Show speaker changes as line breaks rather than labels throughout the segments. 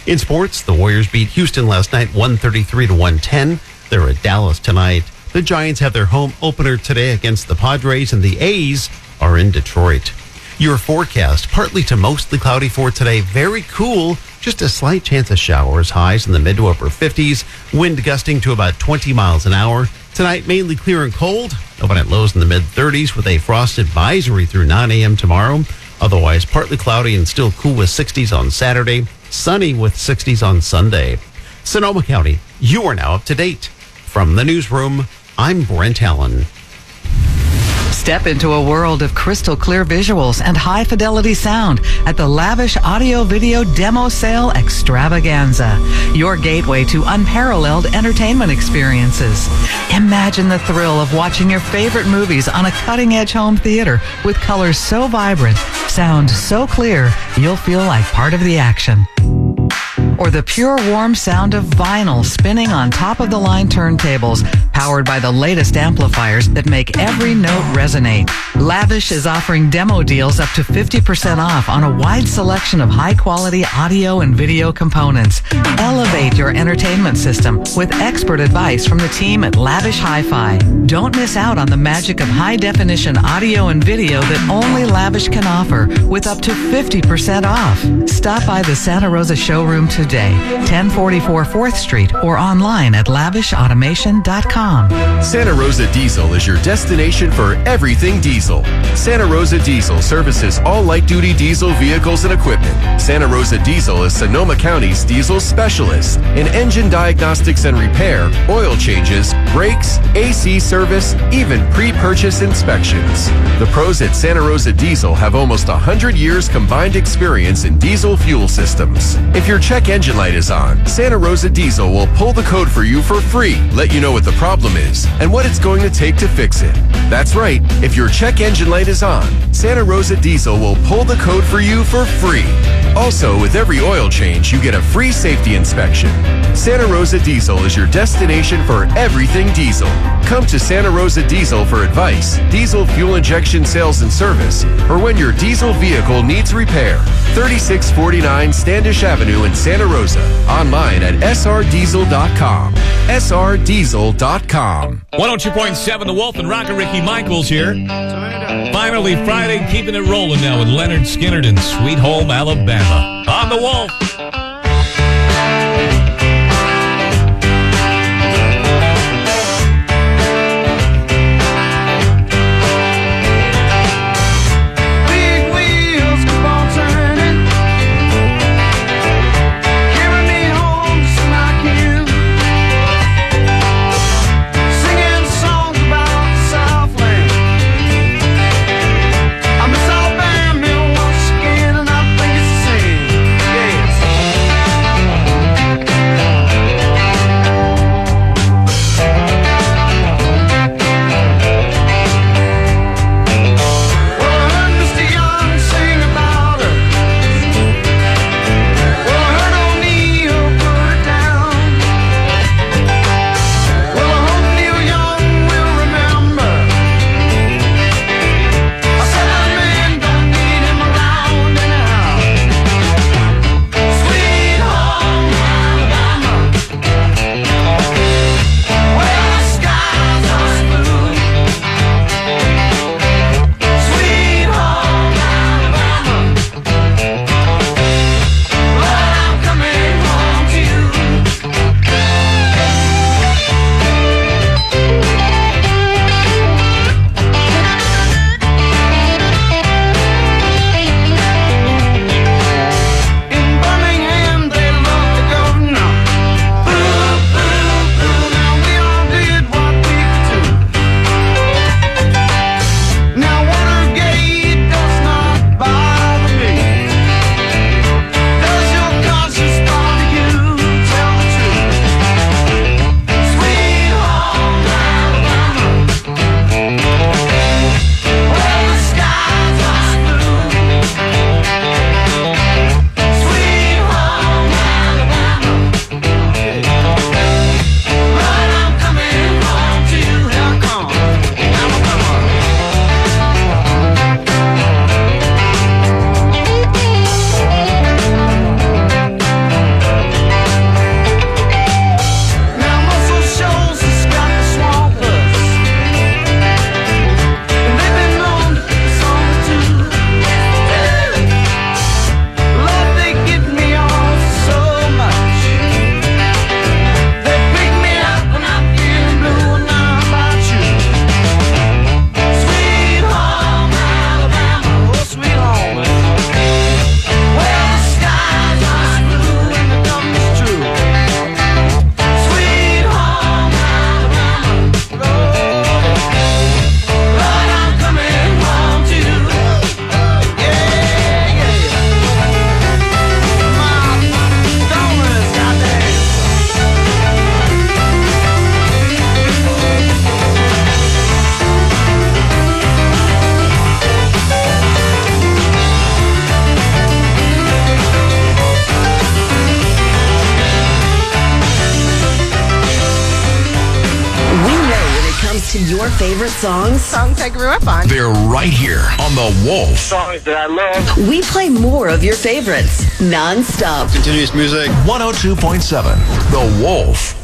In sports, the Warriors beat Houston last night 133-110. They're at Dallas tonight. The Giants have their home opener today against the Padres, and the A's are in Detroit. Your forecast, partly to mostly cloudy for today. Very cool. Just a slight chance of showers. Highs in the mid to upper 50s. Wind gusting to about 20 miles an hour. Tonight, mainly clear and cold. Overnight lows in the mid 30s with a frost advisory through 9 a.m. tomorrow. Otherwise, partly cloudy and still cool with 60s on Saturday. Sunny with 60s on Sunday. Sonoma County, you are now up to date. From the newsroom, I'm Brent Allen.
Step into a world of crystal clear visuals and high fidelity sound at the Lavish Audio Video Demo Sale Extravaganza, your gateway to unparalleled entertainment experiences. Imagine the thrill of watching your favorite movies on a cutting-edge home theater with colors so vibrant, sound so clear, you'll feel like part of the action. Or the pure warm sound of vinyl spinning on top-of-the-line turntables, powered by the latest amplifiers that make every note resonate. Lavish is offering demo deals up to 50% off on a wide selection of high-quality audio and video components. Elevate your entertainment system with expert advice from the team at Lavish Hi-Fi. Don't miss out on the magic of high-definition audio and video that only Lavish can offer, with up to 50% off. Stop by the Santa Rosa showroom today, 1044 4th Street, or online at lavishautomation.com.
Santa Rosa Diesel is your destination for everything diesel. Santa Rosa Diesel services all light-duty diesel vehicles and equipment. Santa Rosa Diesel is Sonoma County's diesel specialist in engine diagnostics and repair, oil changes, brakes, AC service, even pre-purchase inspections. The pros at Santa Rosa Diesel have almost 100 years combined experience in diesel fuel systems. If your check engine light is on, Santa Rosa Diesel will pull the code for you for free, let you know what the problem is and what it's going to take to fix it. That's right, if your check engine light is on, Santa Rosa Diesel will pull the code for you for free. Also, with every oil change, you get a free safety inspection. Santa Rosa Diesel is your destination for everything diesel. Come to Santa Rosa Diesel for advice, diesel fuel injection sales and service, or when your diesel vehicle needs repair. 3649 Standish Avenue in Santa Rosa. Online at srdiesel.com. srdiesel.com.
102.7 The Wolf and Rocker Ricky Michaels here. Finally Friday, keeping it rolling now with Leonard Skinner in Sweet Home, Alabama. On The Wolf.
to your favorite songs.
Songs I grew up on.
They're right here on The Wolf.
Songs that I love.
We play more of your favorites, non-stop.
Continuous music.
102.7 The Wolf.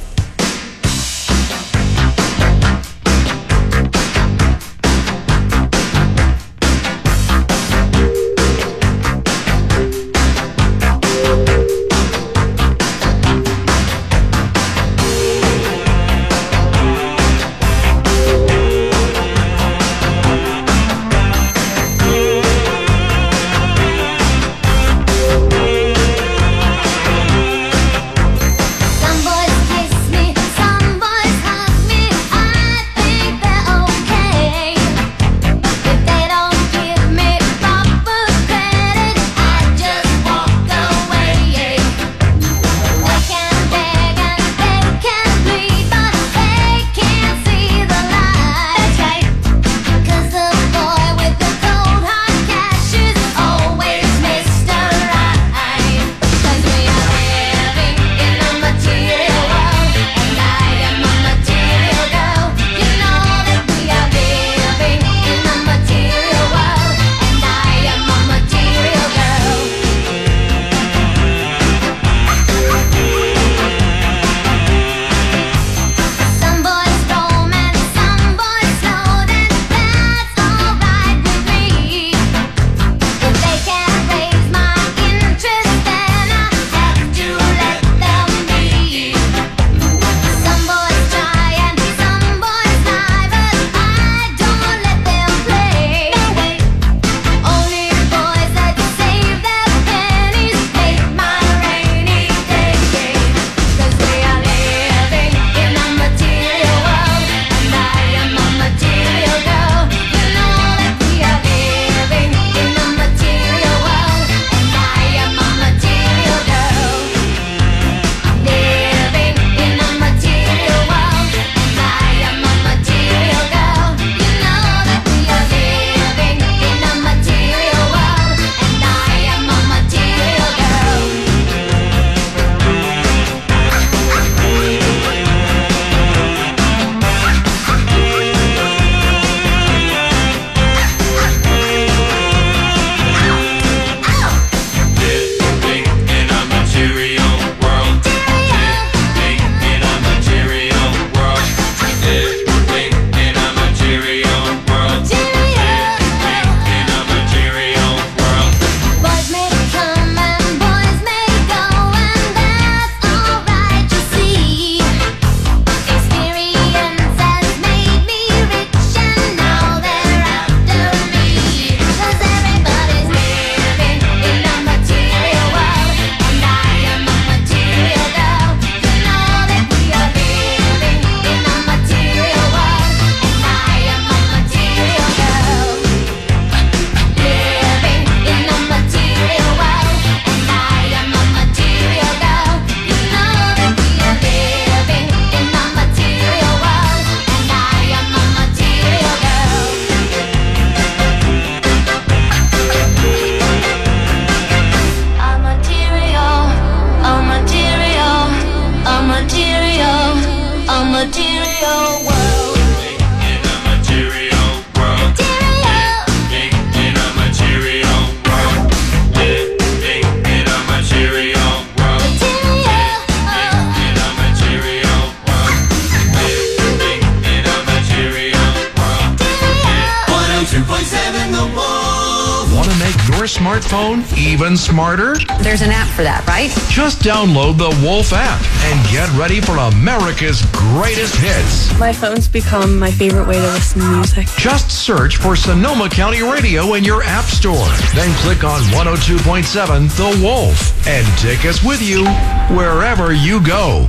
your smartphone even smarter?
There's an app for that, right?
Just download the Wolf app and get ready for America's greatest hits.
My phone's become my favorite way to listen to music.
Just search for Sonoma County Radio in your app store. Then click on 102.7 The Wolf and take us with you wherever you go.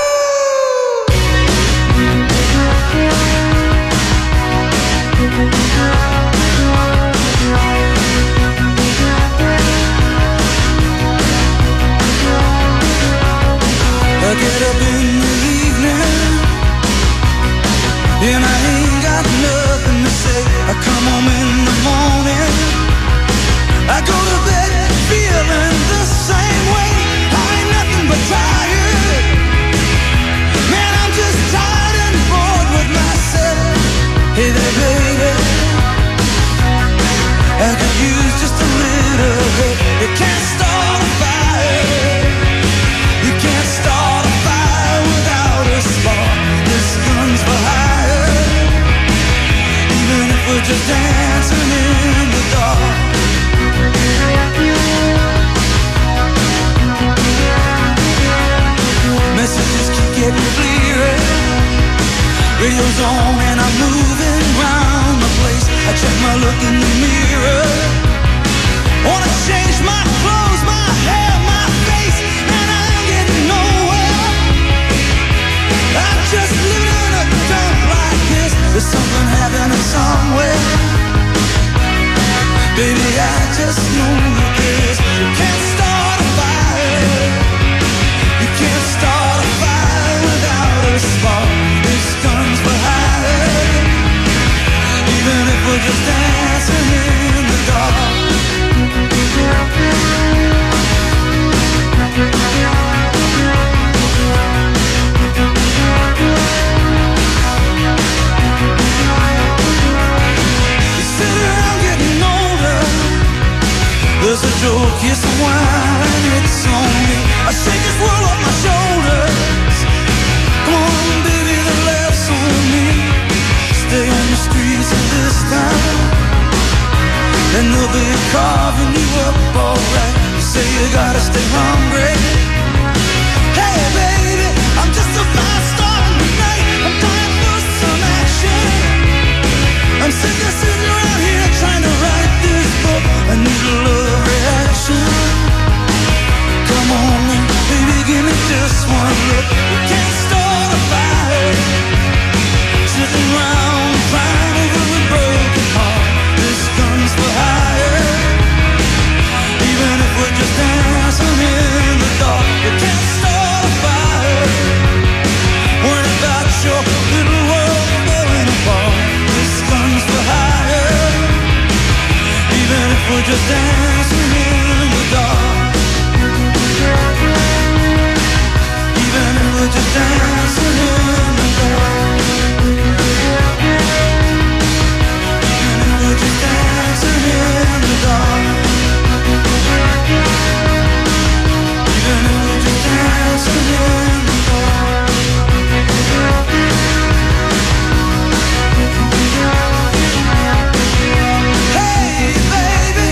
I get up in the evening and I ain't got nothing to say. I come home in the morning, I go to bed feeling the same way. I ain't nothing but tired. Man, I'm just tired and bored with myself. radio's on and I'm moving round the place. I check my look in the mirror. Wanna change my clothes, my hair, my face, and I'm getting nowhere. I'm just living in a dump like this. There's something happening somewhere. Baby, I just know this. You can't start a fire. You can't start a fire without a spark. This gun's for hire. Even if we're just dancing in the dark. You sit around getting older. There's a joke, yes, a wine, it's on me. I shake this world off my shoulders. Come on, baby, the laughs on me. Stay on the streets of this town, and they'll be carving you up alright. You say you gotta stay hungry. Hey, baby, I'm just a fast star tonight. I'm dying for some action. I'm sick of sitting around here trying to write this book. I need a love reaction. Come on, baby, give me just one look. We can't start a fire, sitting around crying over a broken heart. This gun's for hire. Even if we're just dancing in the dark, we can't start a fire. Worrying about your little world falling apart. This gun's for hire. Even if we're just dancing in the dark. Even if we're just dancing in the dark. Even if we're just dancing in the dark. Even if we're just dancing in the dark. Hey, baby.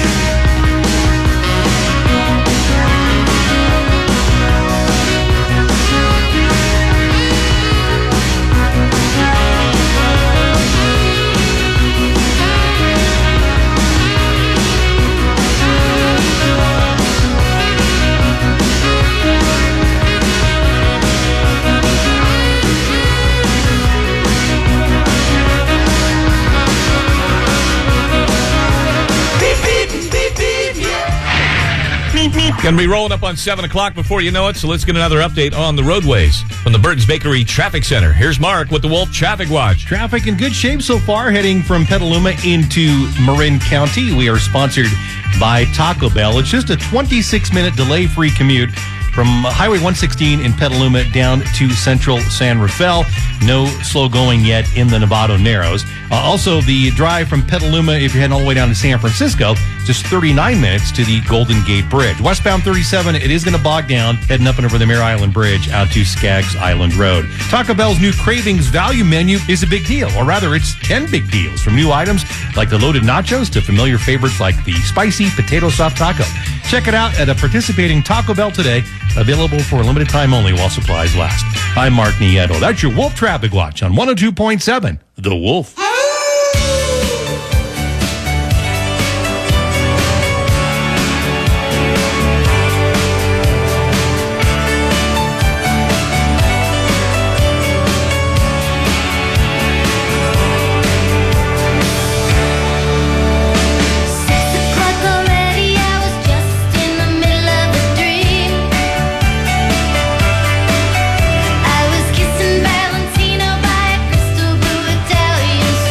Going to be rolling up on 7 o'clock before you know it, so let's get another update on the roadways from the Burton's Bakery Traffic Center. Here's Mark with the Wolf Traffic Watch.
Traffic in good shape so far, heading from Petaluma into Marin County. We are sponsored by Taco Bell. It's just a 26-minute delay-free commute from Highway 116 in Petaluma down to Central San Rafael. No slow going yet in the Novato Narrows. Also, the drive from Petaluma, if you're heading all the way down to San Francisco, just 39 minutes to the Golden Gate Bridge. Westbound 37, it is going to bog down, heading up and over the Mare Island Bridge out to Skaggs Island Road. Taco Bell's new Cravings Value Menu is a big deal, or rather, it's 10 big deals, from new items like the loaded nachos to familiar favorites like the spicy potato soft taco. Check it out at a participating Taco Bell today, available for a limited time only while supplies last. I'm Mark Nieto. That's your Wolf Traffic Watch on 102.7, The Wolf.
I was kissing Valentino by a crystal blue Italian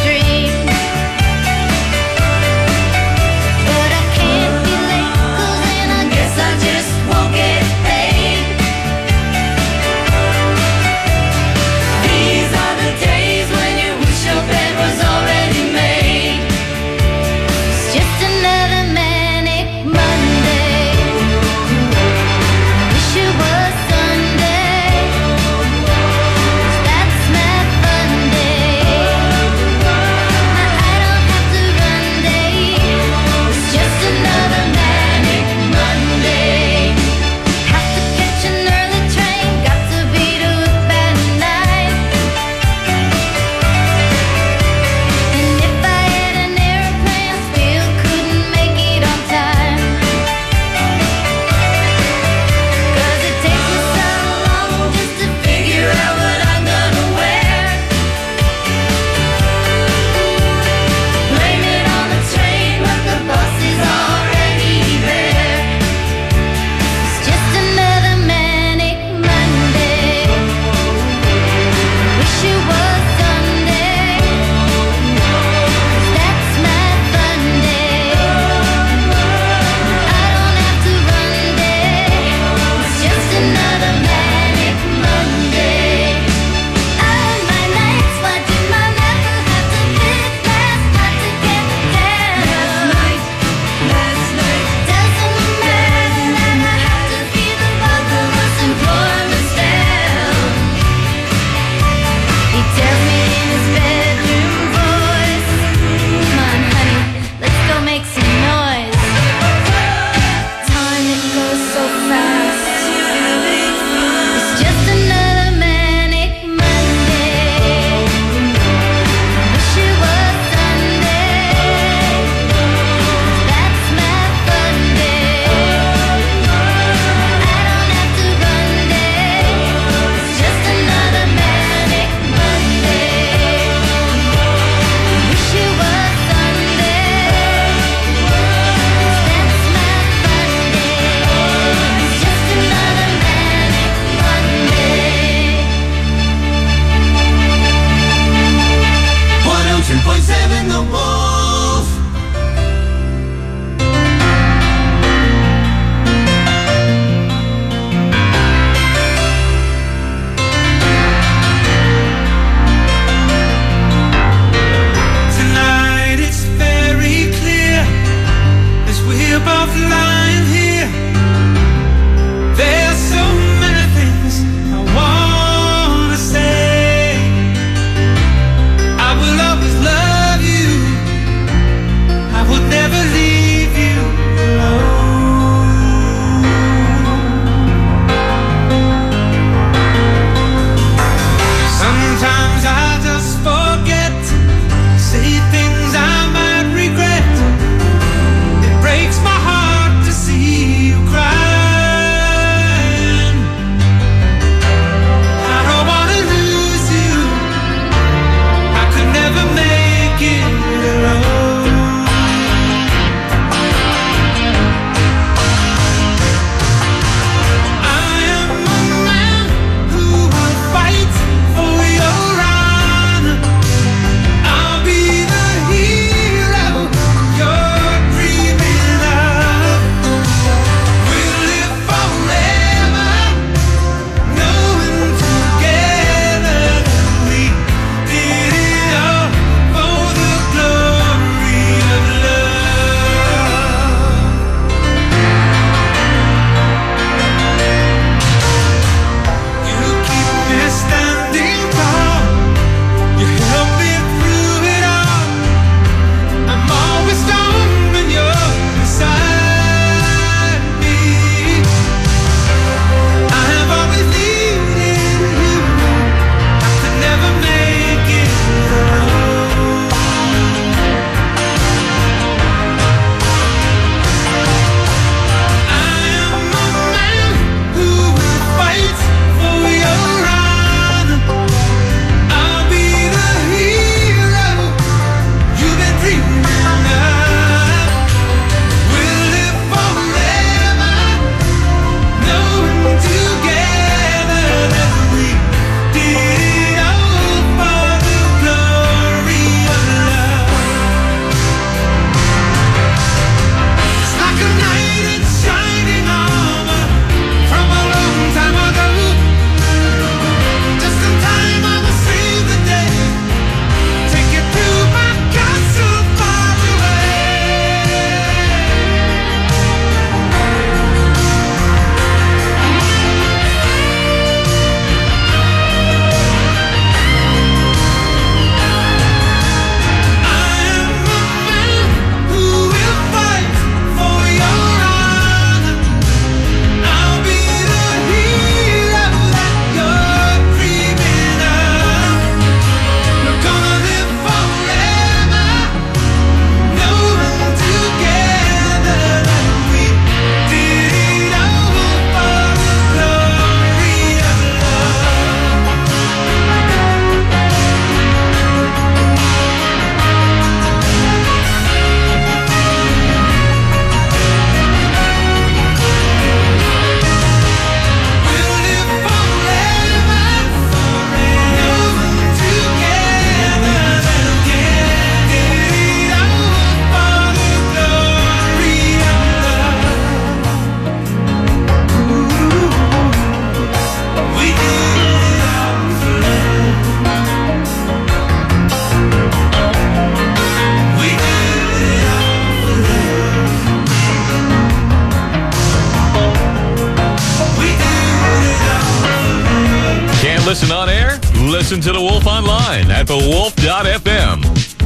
listen on air? Listen to The Wolf online at thewolf.fm.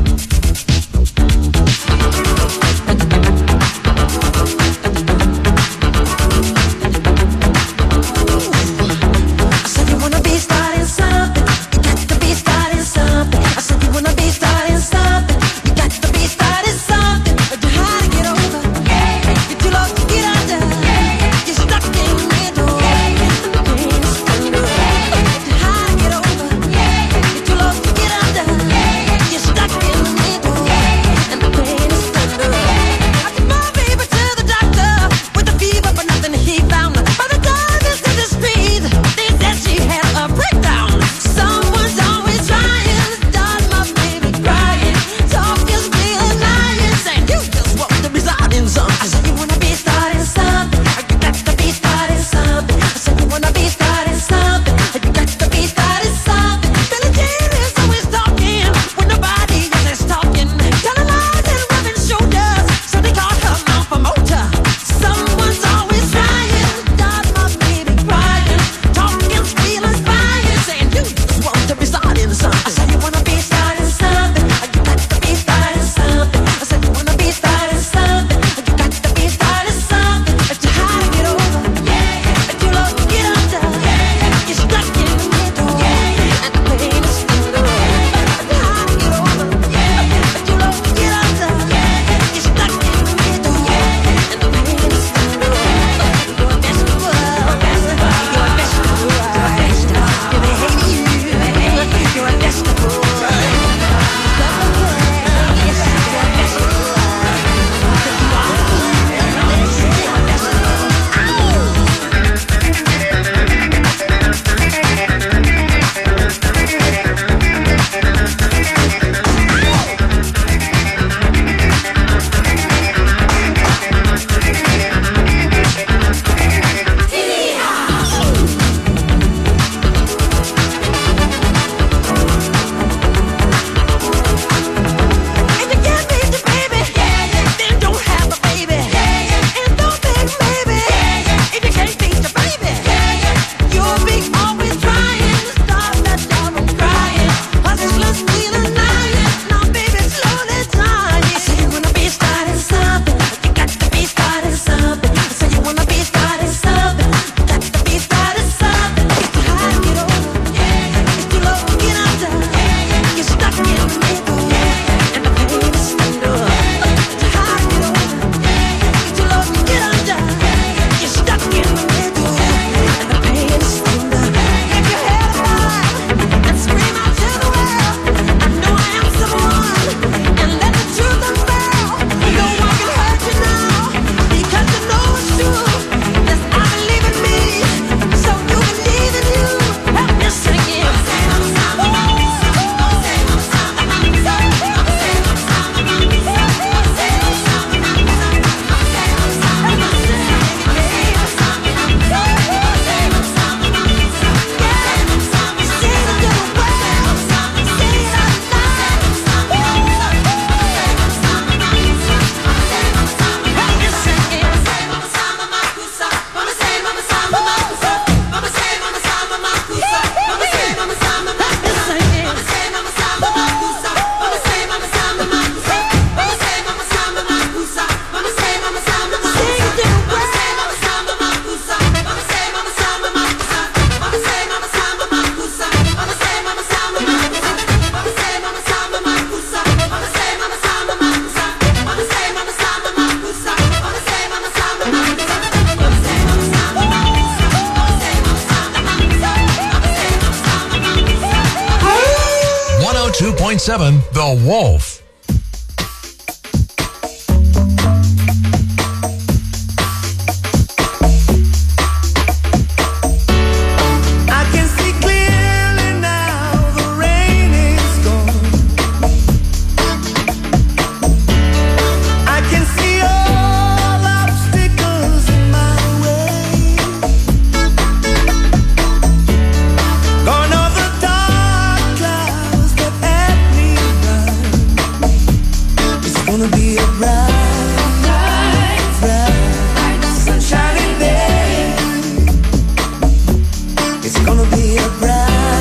The Wolf.
It's gonna be a bright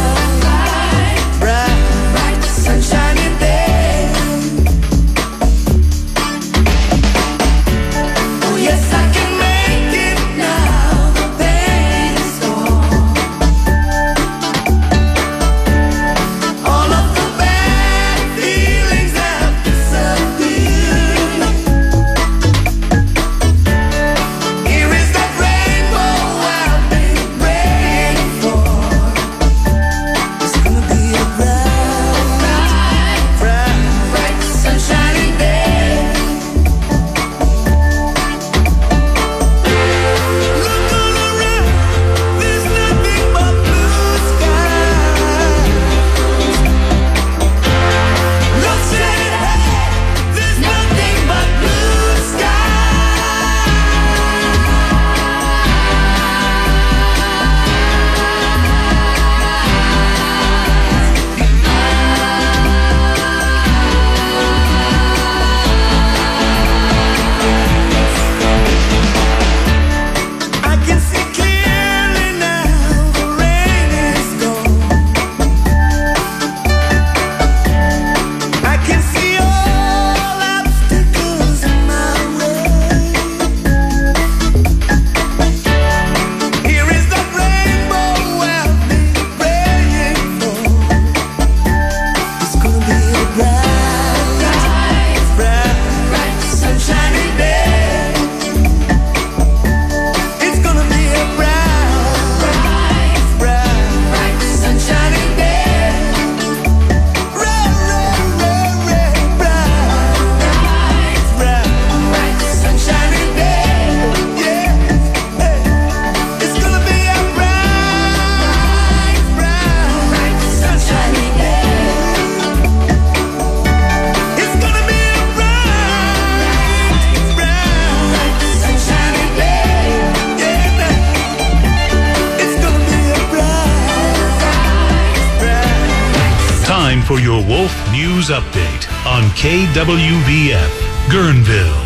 for your Wolf News Update on KWVF, Guerneville.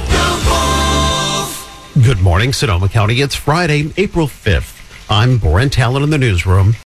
Good morning, Sonoma County. It's Friday, April 5th. I'm Brent Allen in the newsroom.